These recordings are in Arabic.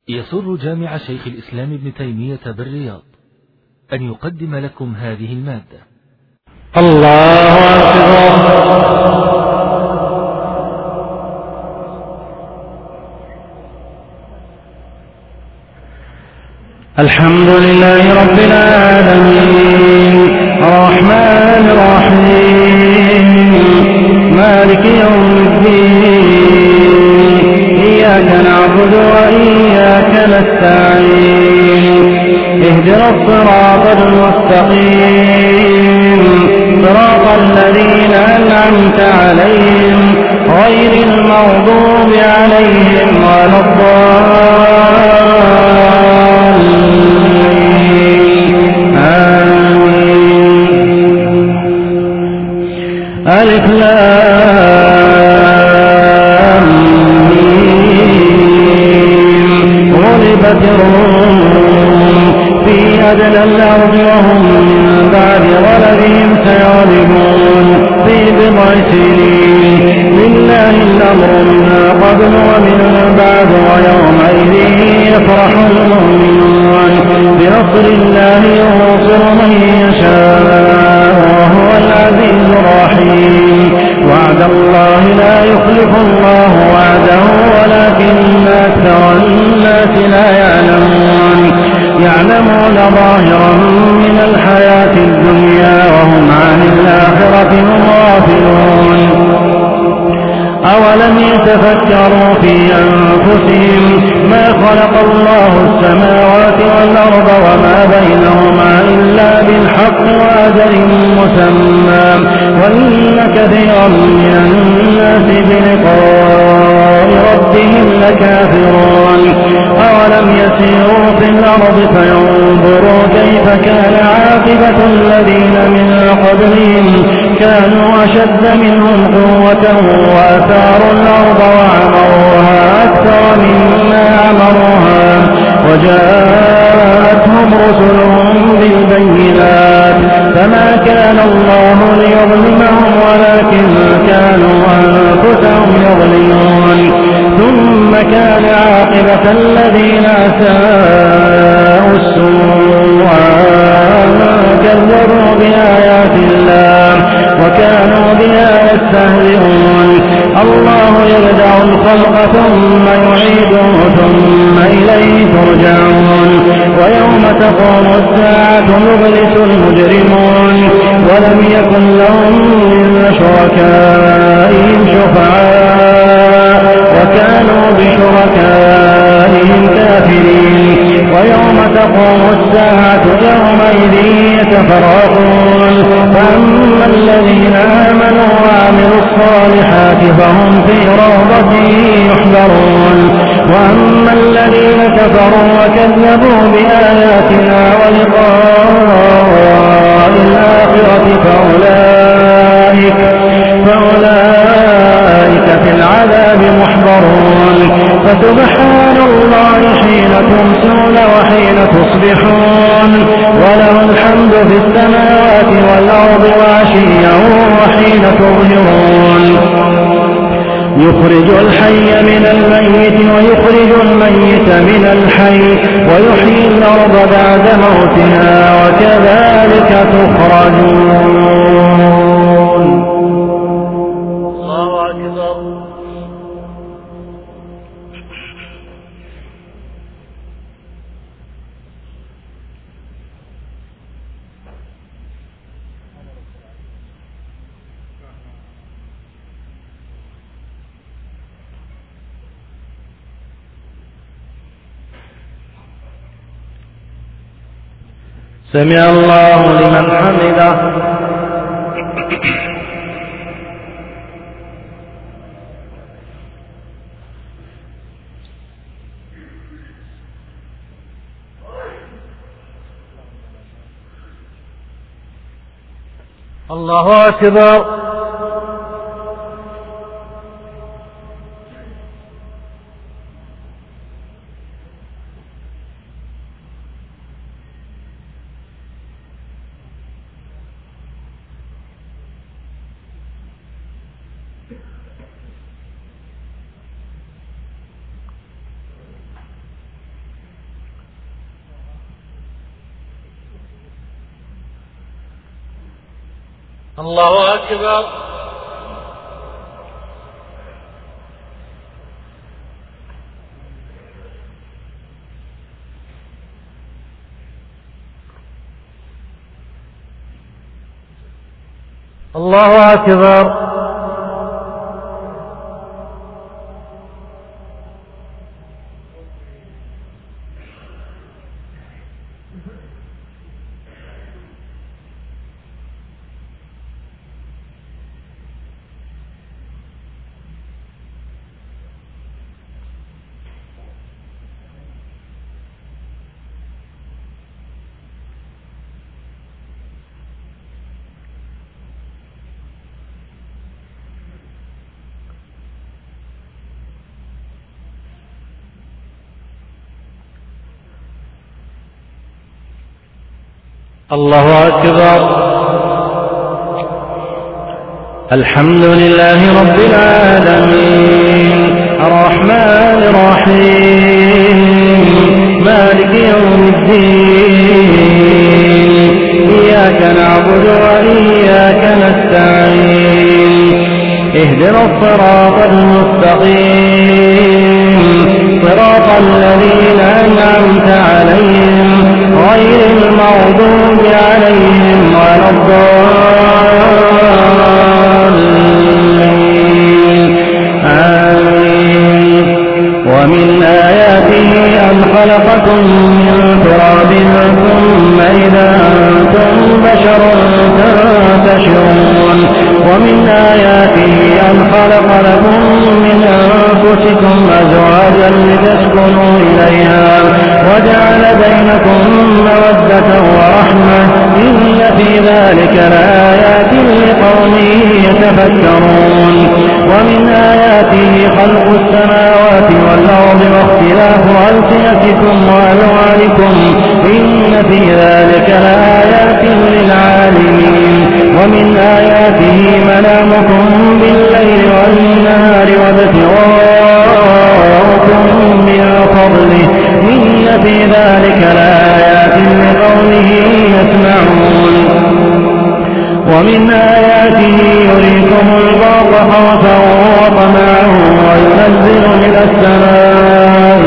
يسر جامع شيخ الإسلام ابن تيمية بالرياض أن يقدم لكم هذه المادة. الله أكبر. الحمد لله رب العالمين الرحمن الرحيم مالك يوم الدين إياك نعبد وإياك نستعين اهدنا الصراط المستقيم صراط الذين أنعمت عليهم غير المغضوب عليهم ولا الضالين آمين. ألف لام ميم غلبت الروم في أدنى الأرض وهم من بعد غلبهم سيغلبون في بضع سنين لله الأمر من قبل ومن بعد ويومئذ يفرح المؤمنون بنصر الله ينصر من يشاء وهو العزيز الرحيم. وعد الله لا يخلف الله وعده ولكن أكثر الناس لا يعلمون ظاهرا من الحياة الدنيا وهم عن الآخرة هم غافلون. أولم يتفكروا في أنفسهم ما خلق الله السماوات والأرض وما بينهما إلا بالحق وأجل مسمى وإن كثيرا من الناس بلقاء ربهم لكافرون. أولم يسيروا في الأرض فينظروا كيف كان عاقبة الذين من قبلهم كانوا أشد منهم قوة وأثاروا الأرض وعمروها أكثر مما عمروها وجاءتهم رسلهم بالبينات فما كان الله ليظلمهم ولكن كانوا أنفسهم يظلمون. ثم كان عاقبة الذين أساءوا السوء كذبوا بآيات الله وكانوا بها يستهزئون. الله يبدأ الخلق ثم يعيده ثم إليه ترجعون. ويوم تقوم الساعة يبلس المجرمون ولم يكن لهم من شركائهم شفعاء وكانوا بشركائهم كافرين. ويوم تقوم الساعة يومئذ يتفرقون فأما الذين آمنوا وعملوا الصالحات فهم في روضة يحبرون وأما الذين كفروا وكذبوا بآياتنا ولقاء الآخرة فأولئك في العذاب محضرون. فسبحان الله حين تمسون وحين تصبحون وله الحمد في السماوات والأرض وعشيا وحين تظهرون. يخرج الحي من الميت ويخرج الميت من الحي ويحيي الأرض بعد موتها وكذلك تخرجون. الله أكبر. سمع الله لمن حمده. الله أكبر. الله أكبر. الله أكبر. الله أكبر. الحمد لله رب العالمين الرحمن الرحيم مالك يوم الدين إياك نعبد وإياك نستعين اهدنا الصراط المستقيم صراط الذين أنعمت عليهم غير المغضوب عليهم ولا الضالين آمين. ومن آياته أن خلقكم من تراب ثم إذا أنتم بشر تنتشرون. ومن آياته أن خلق لكم من أنفسكم أزواجا لتسكنوا إليها وجعل بينكم مودة ورحمة إن في ذلك لآيات لقوم يتفكرون. ومن آياته خلق السماوات والأرض واختلاف ألسنتكم وألوانكم إن في ذلك لآيات للعالمين. ومن آياته منامكم بالليل والنهار وابتغاؤكم من فضله إن في ذلك لآيات لقومه يسمعون. ومن آياته يريكم البرق خوفا وطمعا وينزل من السماء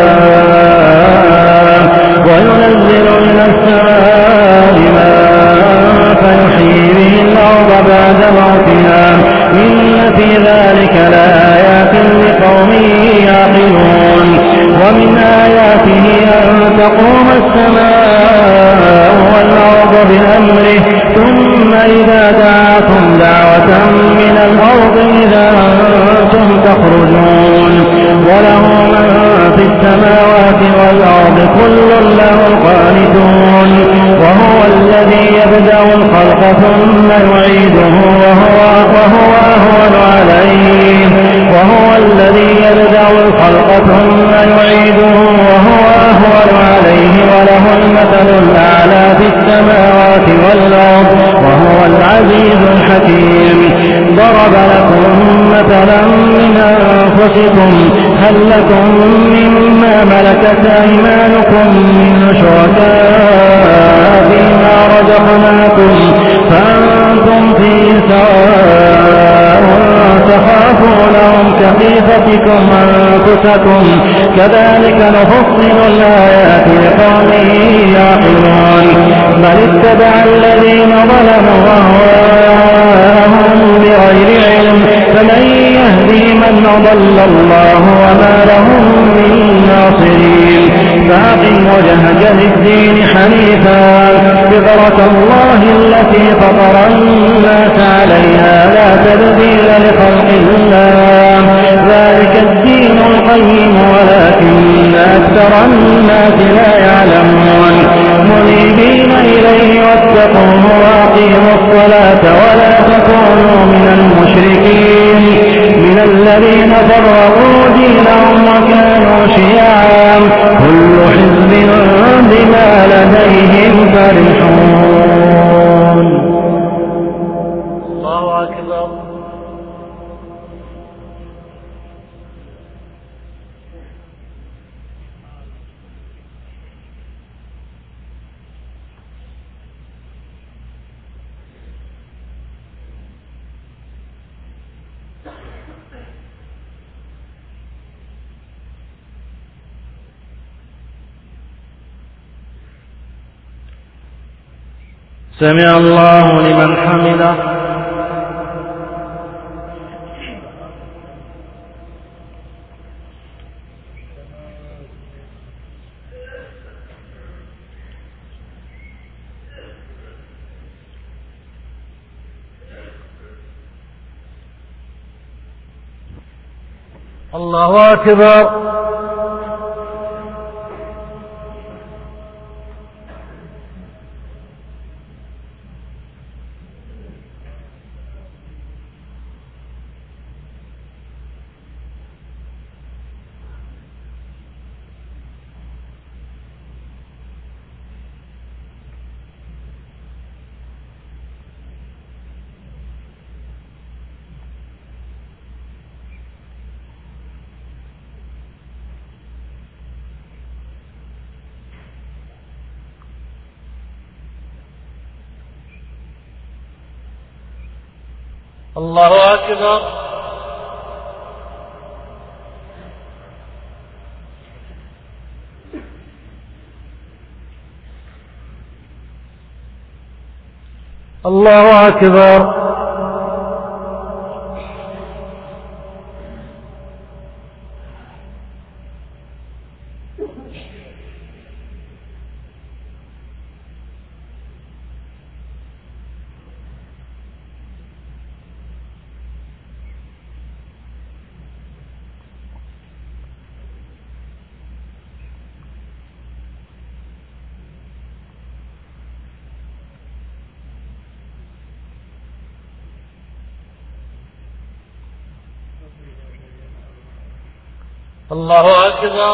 ماء فيحيي به الأرض بعد موتها إن في ذلك لآيات لقوم يعقلون. ومن آياته أن تقوم السماء والأرض بأمره ثم إذا دعاكم دعوة من الأرض إذا أنتم تخرجون. وله من في السماوات والأرض كل له قانتون. وهو الذي يبدأ الخلق ثم يعيده وهو أهون عليه. وهو الذي يبدأ الخلق ثم يعيده وهو أهون عليه وله المثل الأعلى في السماوات والأرض وهو العزيز الحكيم. ضرب لكم مثلا من أنفسكم هل لكم مما ملكت أيمانكم من شركاء فيما رزقناكم فأنتم فيه سواء تخافونهم كخيفتكم أنفسكم كذلك نفصل الآيات لقوم يعقلون. بل اتبع الذين ظلموا أهواءهم بغير علم فمن يهدي من أضل الله وما لهم من ناصرين. فأقم وجهك للدين حنيفا فطرة الله التي فطر الناس عليها لا تبديل لخلق الله ذلك الدين القيم ولكن أكثر الناس لا يعلمون. منيبين إليه واتقوه وأقيموا الصلاة ولا تكونوا من المشركين من الذين فرقوا دينهم وكانوا شيعا كل حزب بما لديهم فرحون. الله أكبر. سمع الله لمن حمده. الله أكبر. الله أكبر. الله أكبر. الله أكبر.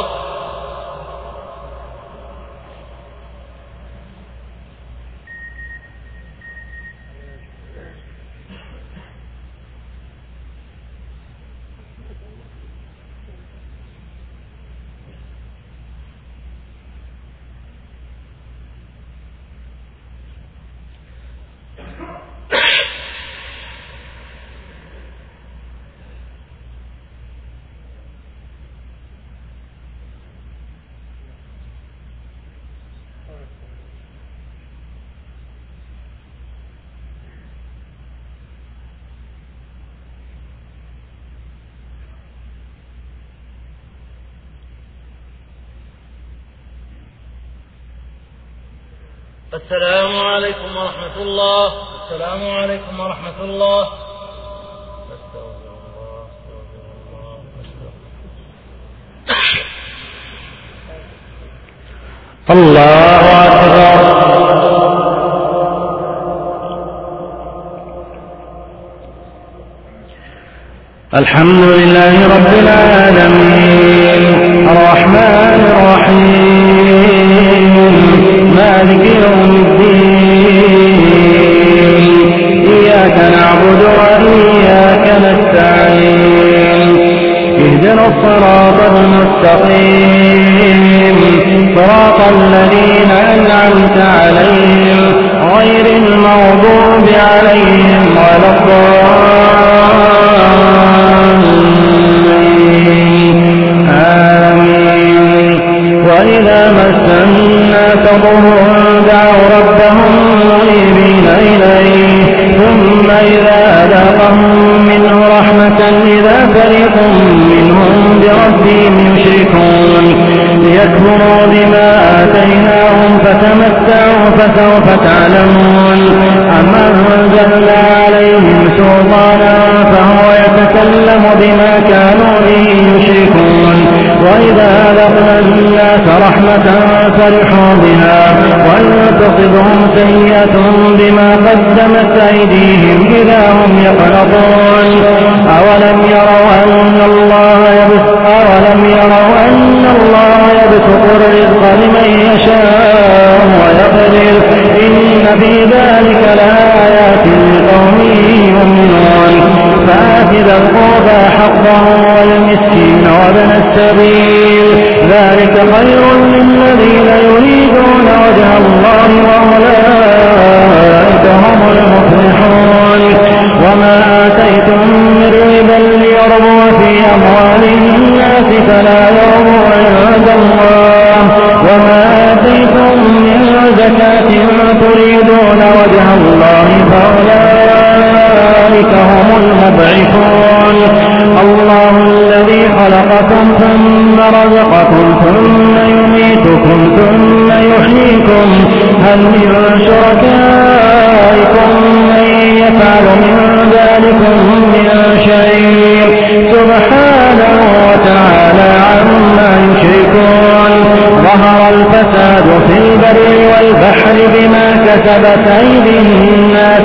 السلام عليكم ورحمة الله. السلام عليكم ورحمة الله. الله أكبر. الحمد لله رب العالمين الرحمن الرحيم مالك يوم الدين إياك نعبد وإياك نستعين اهدنا الصراط المستقيم صراط الذين أنعمت عليهم غير المغضوب عليهم ولا الضالين آمين. وإذا مس الناس ضر دعوا ربهم منيبين إليه ثم إذا أذاقهم منه رحمة إذا فريق منهم بربهم يشركون ليكفروا بما آتيناهم فتمتعوا فسوف تعلمون. أم أنزلنا عليهم سلطانا فهو يتكلم بما كانوا به يشركون. وإذا أذقنا الناس رحمة فرحوا بها وإن تصبهم سيئة بما قدمت أيديهم إذا هم يقنطون. أولم يروا أن الله يبسط الرزق لمن يشاء ويقدر إن في ذلك لآيات لقوم يؤمنون. فآت ذا القربى حقه والمسكين وابن السبيل ذلك خير للذين يريدون وجه الله وأولئك هم المفلحون. وما آتيتم من ربا ليربو في أموال الناس فلا يربو عند الله وما آتيتم من زكاة تريدون وجه عليكم هل من شركائكم من يفعل من ذلكم من شيء سبحانه وتعالى عما يشركون ظهر الفساد في البر والبحر بما كسبت أيدي الناس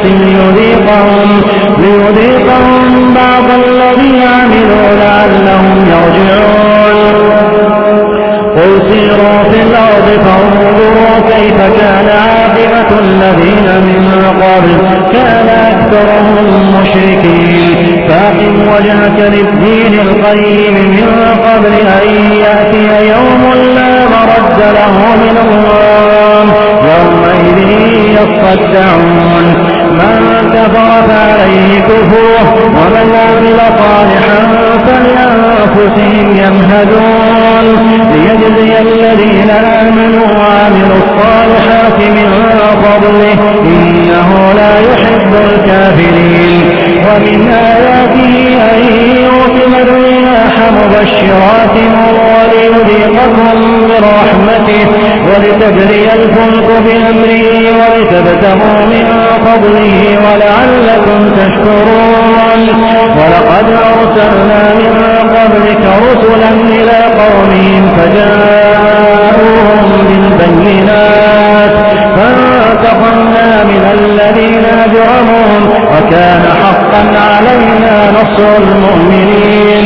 ليذيقهم بعض الذي عملوا لعلهم يرجعون قل سيروا في الأرض فانظروا كيف كان عاقبة الذين من قبل كان أكثرهم مشركين فأقم وجهك للدين القيم من قبل أن يأتي يوم لا مرد له من الله يومئذ يصدعون من كفر فعليه كفره ومن عمل صالحا فلأنفسهم يمهدون ليجزي الذين آمنوا وعملوا الصالحات من فضله إنه لا يحب الكافرين ومن آياته أن يرسل الرياح مبشرات وليذيقكم من رحمته ولتجري الفلك بأمره ولتبتغوا من فضله ولعلكم تشكرون ولقد أرسلنا من قبلك رسلا إلى قومهم فجاءوهم بالبينات فانتقمنا من الذين أجرموا وكان حقا علينا نصر المؤمنين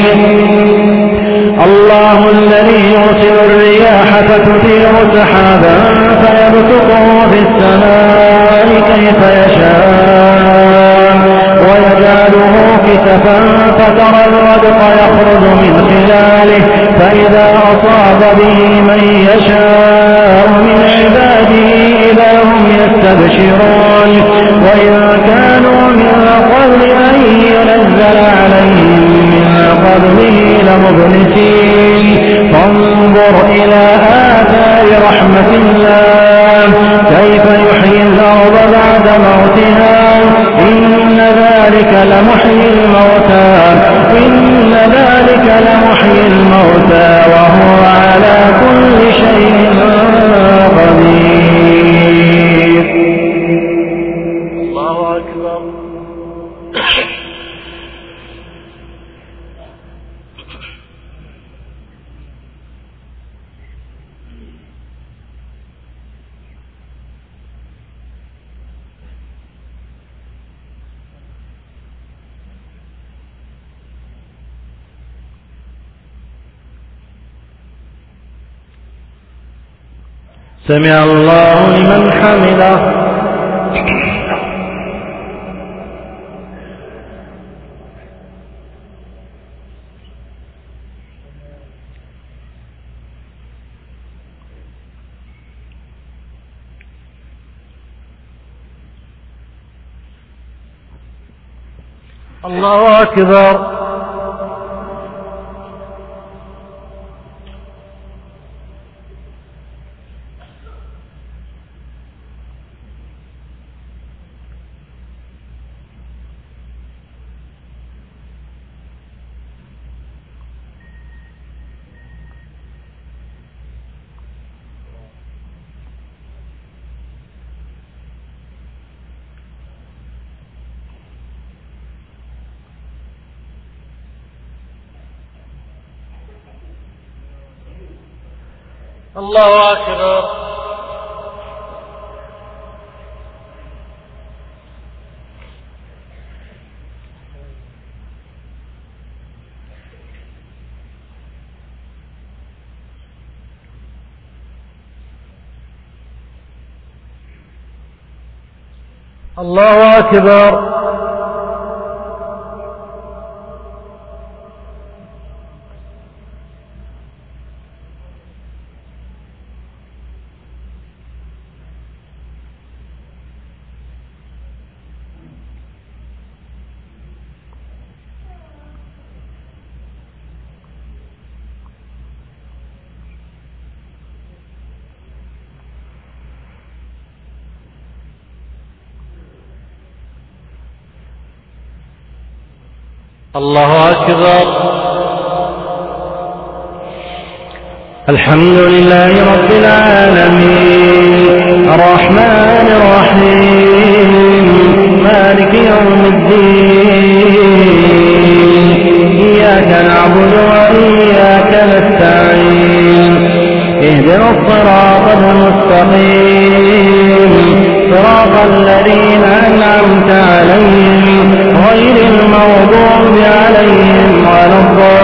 الله الذي يرسل الرياح فتثير سحابا فيبسطه في السماء كيف يشاء ويجعله كسفا فترى الودق يخرج من خلاله فإذا أصاب به من يشاء من عباده إذا هم يستبشرون وإن كانوا من قبل أن ينزل عليهم من قبله لمبلسين فانظر إلى آثار رحمة الله كيف يحيي الأرض بعد موتها إن ذلك لمحيي الموتى وهو على كل شيء قدير. الله أكبر. سمع الله لمن حمده. الله أكبر. الله أكبر. الله أكبر. الله أكبر. الحمد لله رب العالمين الرحمن الرحيم مالك يوم الدين إياك نعبد وإياك نستعين اهدنا الصراط المستقيم صراط الذين أنعمت عليهم غير المغضوب عليهم ولا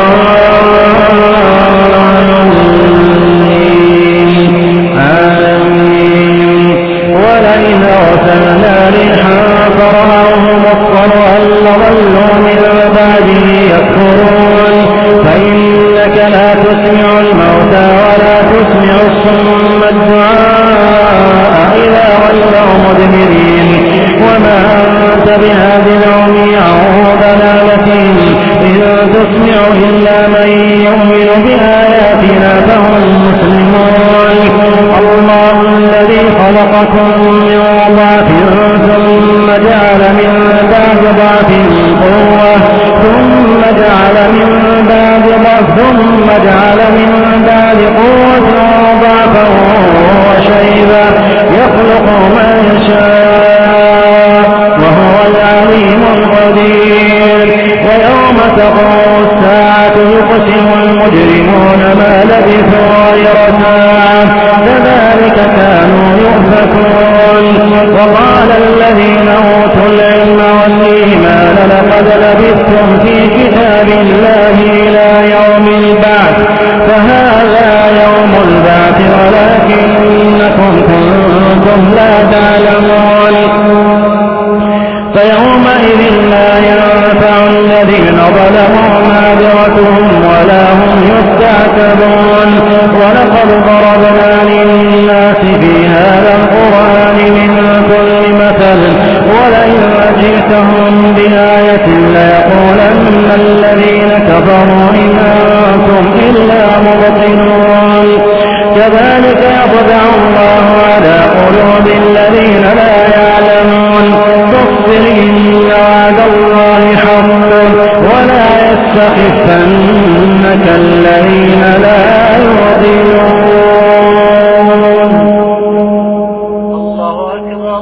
الضالين آمين. ولئن أرسلنا ريحا فرأوه مصفرا لظلوا من بعده يكفرون فإنك لا تسمع الموتى ولا تسمع الصم الدعاء إذا ولوا مدبرين وما أنت بهاد العمي عن ضلالتهم إن تسمع إلا من يؤمن بآياتنا فهم مسلمون. الله الذي خلقكم من ضعف ثم جعل من بعد ضعف قوة ثم جعل من بعد قوة ضعفا وشيبا يخلق ما يشاء وهو العليم القدير. ويوم تقوم الساعة يقسم المجرمون ما لبثوا غير ساعة كذلك كانوا يؤفكون. وقال الذين أوتوا العلم والإيمان لقد لبثتم في كتاب الله إلى يوم البعث فهذا يوم البعث ولكنكم كنتم لا تعلمون. فيومئذ لا ينفع الذين ظلموا معذرتهم ولا هم يستعتبون. ولقد ضربنا للناس في هذا القرآن من كل مثل ولئن جئتهم بآية ليقولن الذين كفروا إن أنتم إلا مبطلون. كذلك يطبع الله على قلوب الذين لا يعلمون. فاصبر إن وعد الله حق ولا يستخفنك الذين لا يؤمنون. الله أكبر.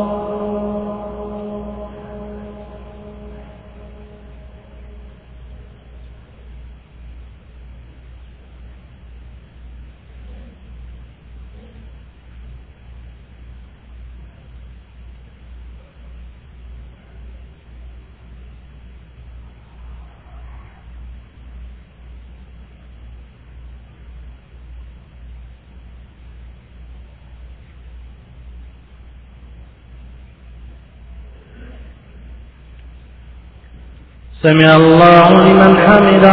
سمع الله لمن حمده.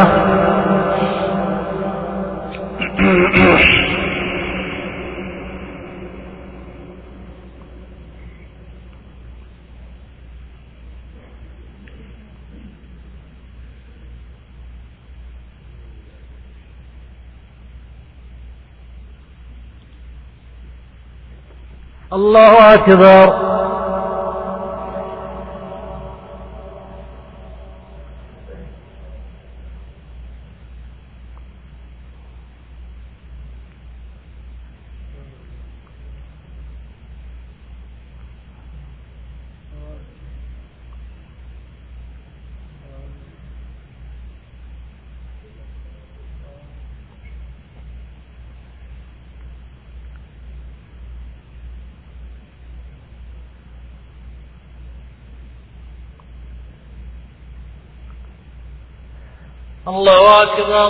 الله أكبر. الله أكبر.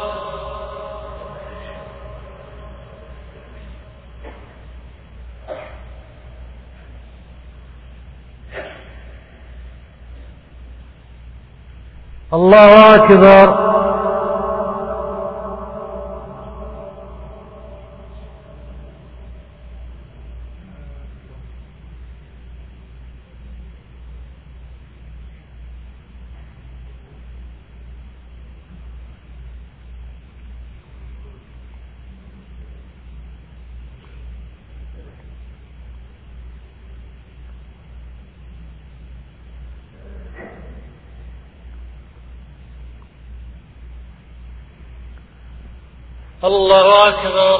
الله أكبر. الله أكبر.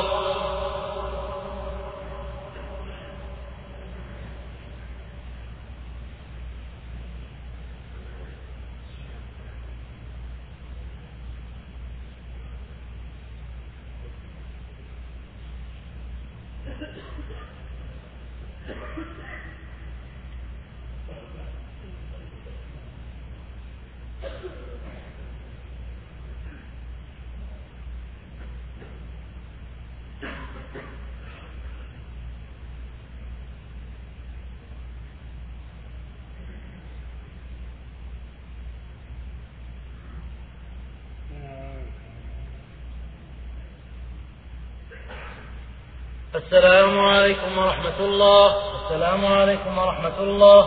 السلام عليكم ورحمة الله. السلام عليكم ورحمة الله.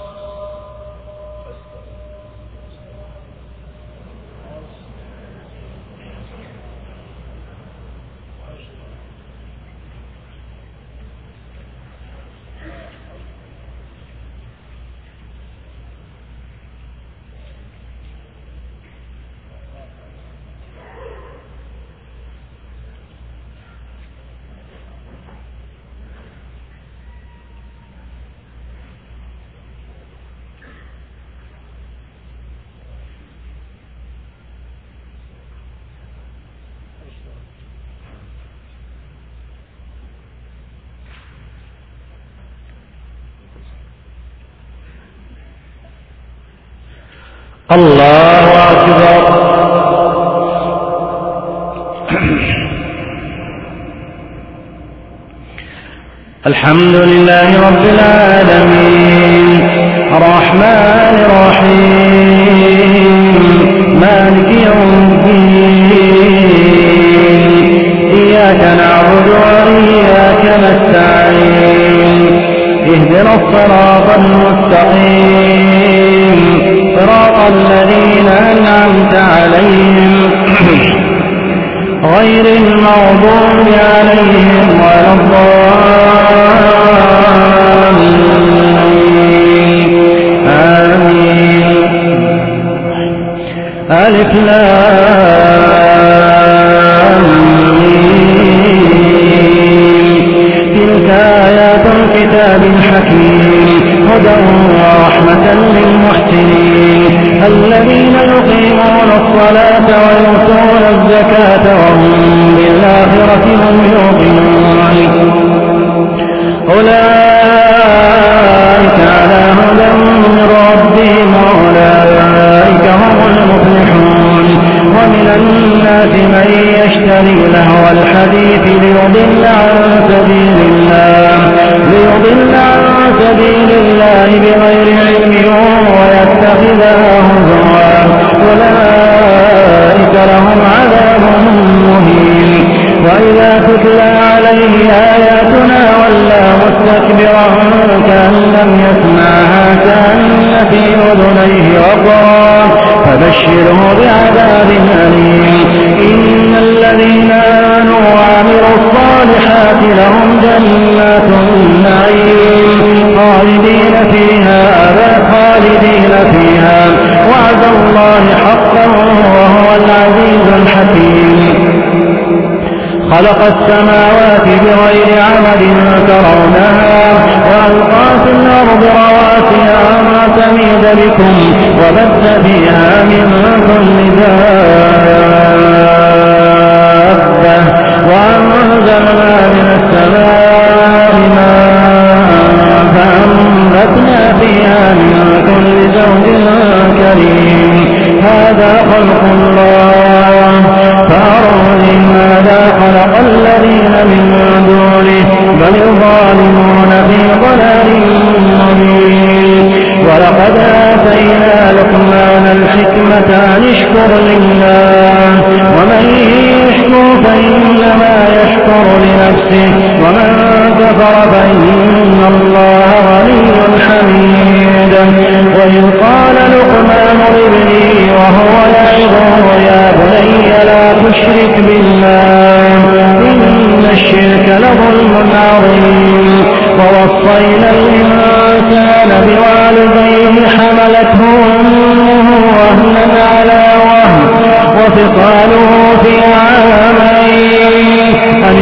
الله أكبر. الحمد لله رب العالمين الرحمن الرحيم مالك يوم الدين إياك نعبد وإياك نستعين اهدنا الصراط المستقيم صراط الذين أنعمت عليهم غير المغضوب عليهم ولا الضالين آمين. ألف لام ميم تلك آيات الكتاب الحكيم هدى ورحمة للمحسنين الذين يقيمون الصلاة ويؤتون الزكاة وهم بالآخرة هم يوقنون أولئك على هدى من ربهم وأولئك هم المفلحون. ومن الناس من يشتري لهو الحديث ليضل عن سبيل الله بغير علم ويتخذها هزوا أولئك لهم عذاب مهين. وإذا تتلى عليه آياتنا ولى مستكبرا كأن لم يسمعها كأن في أذنيه وقرا فبشره بعذاب أليم. إن الذين آمنوا وعملوا الصالحات لهم جنات النعيم خالدين فيها وعد الله حقا وهو العزيز الحكيم. خلق السماوات بغير عمد ترونها وألقى في الأرض رواسي أن تميد بكم وبث فيها من كل دابة وأنزلنا من السماء ماء فأنبتنا فيها من كل زوج كريم. هذا خلق الله فأروني ماذا خلق الذين من دونه بل الظالمون في ضلال مبين. ولقد آتينا لقمان الحكمة أن اشكر لله ومن يشكر فإنما يشكر لنفسه ومن كفر فإن الله غني حميد. وإذ قال لقمان لابنه وهو يعظه يا بني لا تشرك بالله إن الشرك لظلم عظيم. ووصينا الإنسان بوالديه حملته أمه وهنا على وهن وفصاله في عامين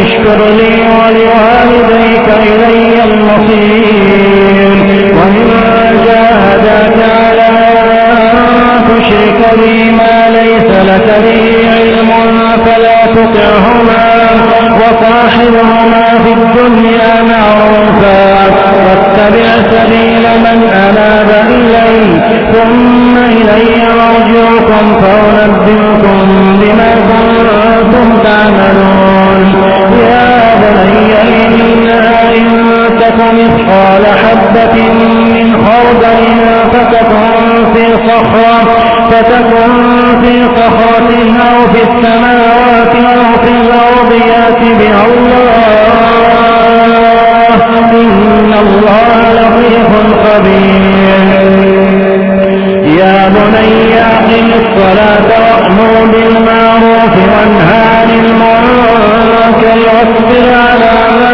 اشكر لي ولوالديك إلي المصير وإن جاهداك على أن تشرك بي ما ليس لك به علم فلا تطعهما وصاحبهما في الدنيا معروفا واتبع سبيل من أناب إلي ثم إلي مرجعكم فأنبئكم بما كنتم تعملون يا بني إنها إن تك مثقال حبة من خردل فتكن في صخرة أو في السماوات أو في الأرض يأت بها الله إن الله لطيف خبير يا بني أقم الصلاة وأمر بالمعروف وانهى عن المنكر واصبر على ما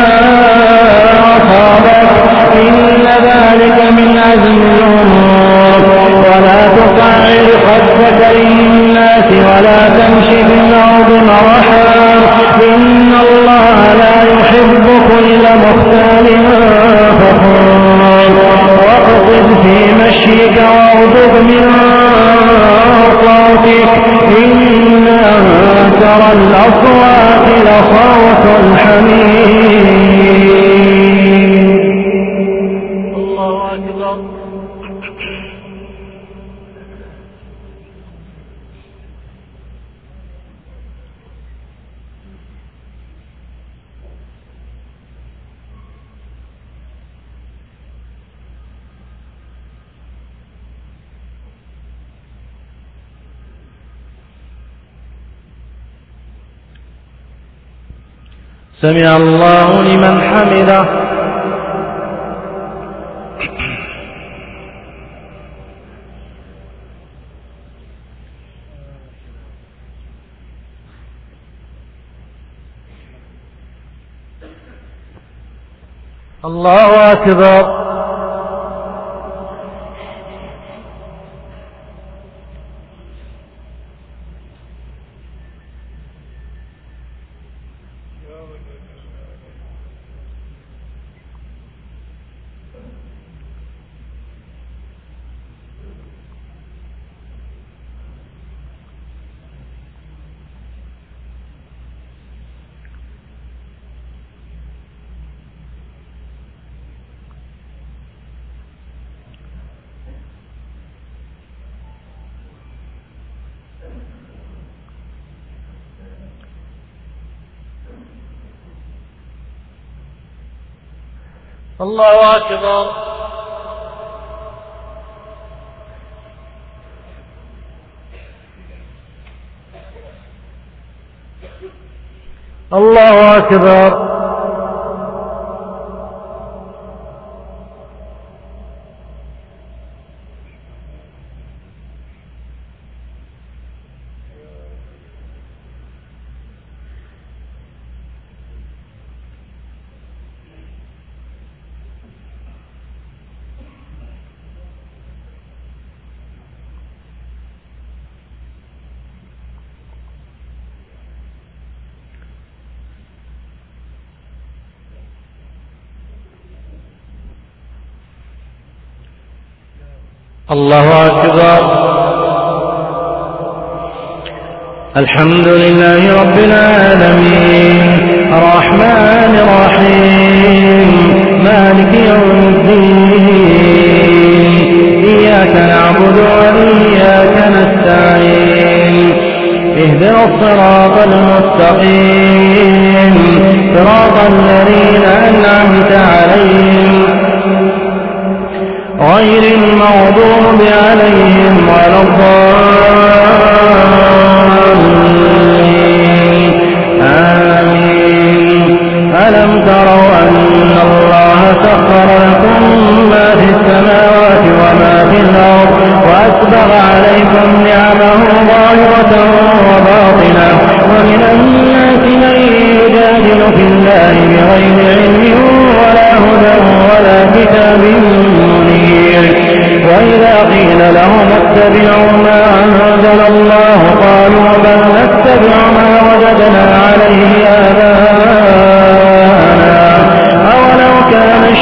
أصابك إن ذلك من عزم الأمور ولا تصعر خدك للناس ولا تمش في الأرض مرحا إن الله لا يحب كل مختال فخور واقصد في مشيك واغضب من صوتك إن أنكر الأصوات لصوت الحميد الله أكبر. سمع الله لمن حمده الله أكبر. الله أكبر. الله أكبر. الله أكبر. الحمد لله رب العالمين الرحمن الرحيم مالك يوم الدين إياك نعبد وإياك نستعين اهدنا الصراط المستقيم صراط الذين أنعمت عليهم غير المغضوب عليهم ولا الضالين آمين. ألم تروا أن الله سخر لكم ما في السماوات وما في الأرض وأسبغ عليكم نعمه ظاهرة وباطنة ومن الناس من يجادل في الله بغير علم ولا هدى ولا كتاب منير وإذا قيل لهم اتبعوا ما أنزل الله قالوا بل نتبع ما وجدنا عليه آباءنا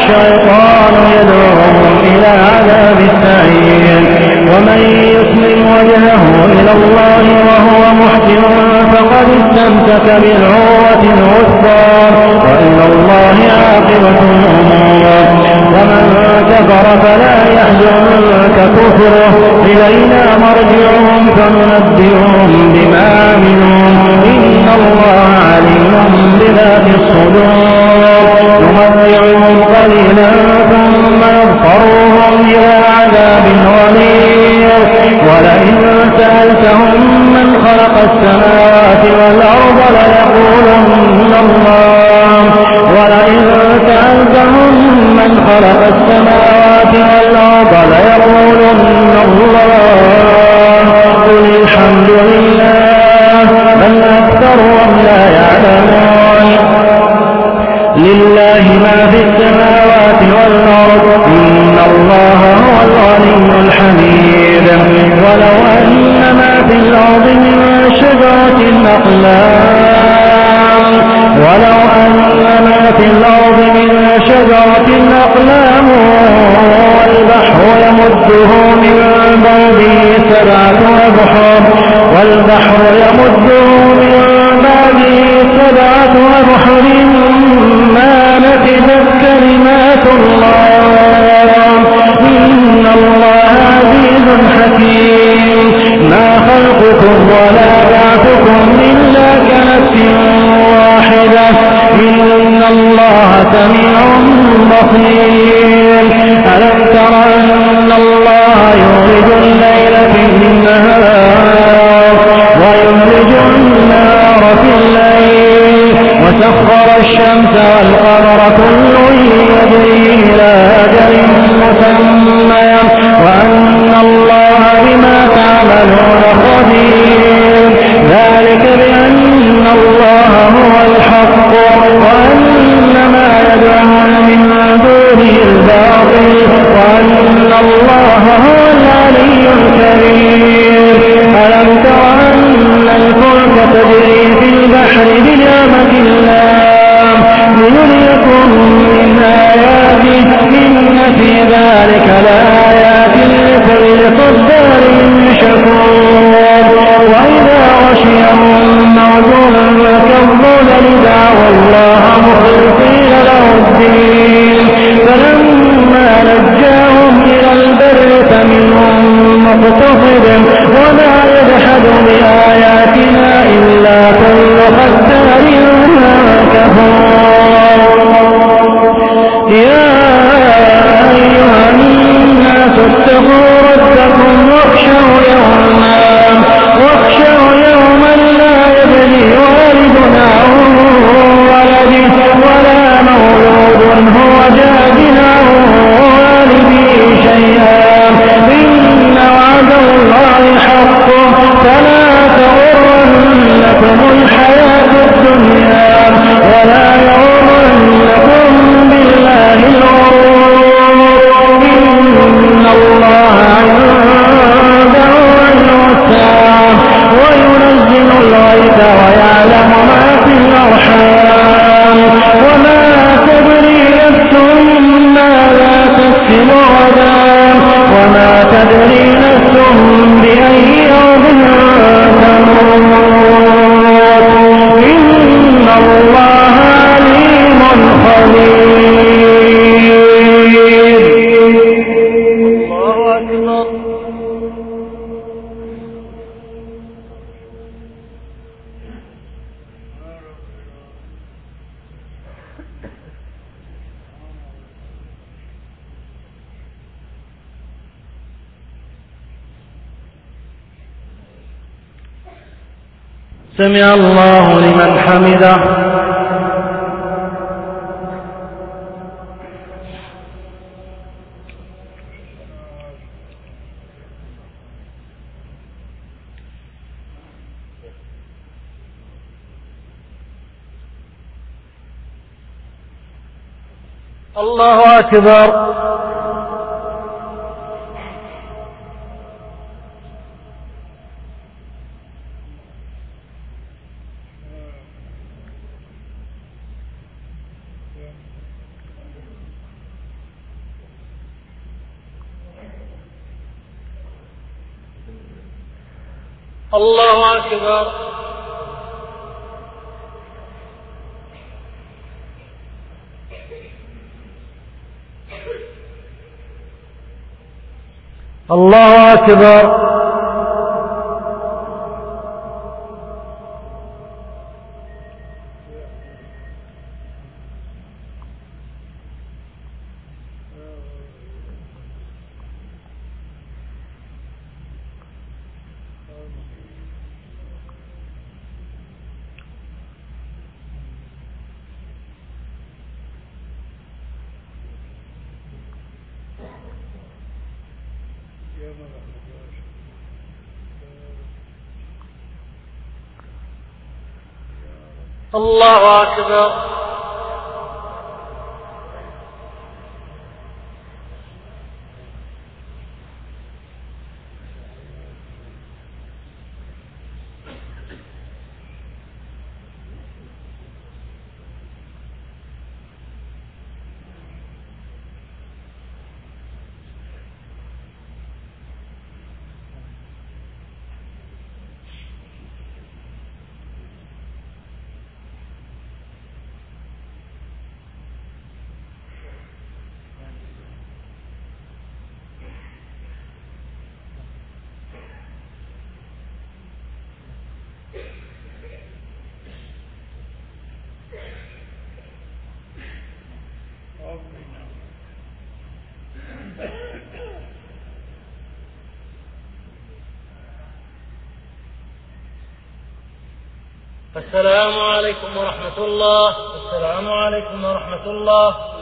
الشيطان يدعوهم إلى عذاب السعير. ومن يسلم وجهه إلى الله وهو محسن فقد استمسك بالعروة الوثقى وإلى الله عاقبة الأمور. ومن كفر فلا يحزنك كفره إلينا مرجعهم فننبئهم بما عملوا إن الله عليم بذات الصدور. نمتعهم قليلا ثم يضطرهم إلى عذاب غليظ. ولئن سألتهم من خلق السماوات والأرض ليقولن الله. ولئن سألتهم من خلق السماوات والأرض ليقولن الله. قل الحمد لله بل أكثرهم لا يعلمون. لله ما في السماوات والأرض إن الله هو الغني الحميد. ولو أن ما في الأرض من شجرة أقلام والبحر يمده من بعده سبعة أبحر ما نفدت كلمات الله إن الله عزيز حكيم. ما خلقكم ولا بعثكم إلا كنفس واحدة إن الله سميع بصير. ألم تر أن الله يولج الليل في النهار ويولج النهار في الليل وسخر الشمس والقمر كل يجري إلى أجل مسمى وأن الله بما تعملون خبير. ذلك بأن الله هو الحق وأن ما يدعون من دونه الباطل وأن الله هو العلي الكبير. ألم تر أن الفلك تجري في البحر بنعمة الله ليريكم من آياته إن في ذلك لآيات لكل صبار شكور. وإذا غشيهم موج كالظلل دعوا الله مخلصين له الدين فلما نجاهم إلى البر فمنهم مقتصد وما يجحد بآياتنا إلا كل ختار كفور. يا أيها الناس اتقوا ربكم واخشوا يوما لا يجزي والد عن ولده ولا مولود هو جاز عن والده شيئا إن وعد الله حق فلا تغرنكم الحياة الدنيا ولا يغرنكم بالله الغرور. إن الله عنده علم الساعة وينزل الغيث ويعلم ما في الأرحام وما تدري نفس ماذا تكسب غدا وما تدري نفس بأي أرض تموت إن الله عليم خبير. الله أكبر. سمع الله لمن حمده. الله أكبر. الله أكبر. الله أكبر. الله أكبر. السلام عليكم ورحمة الله. السلام عليكم ورحمة الله.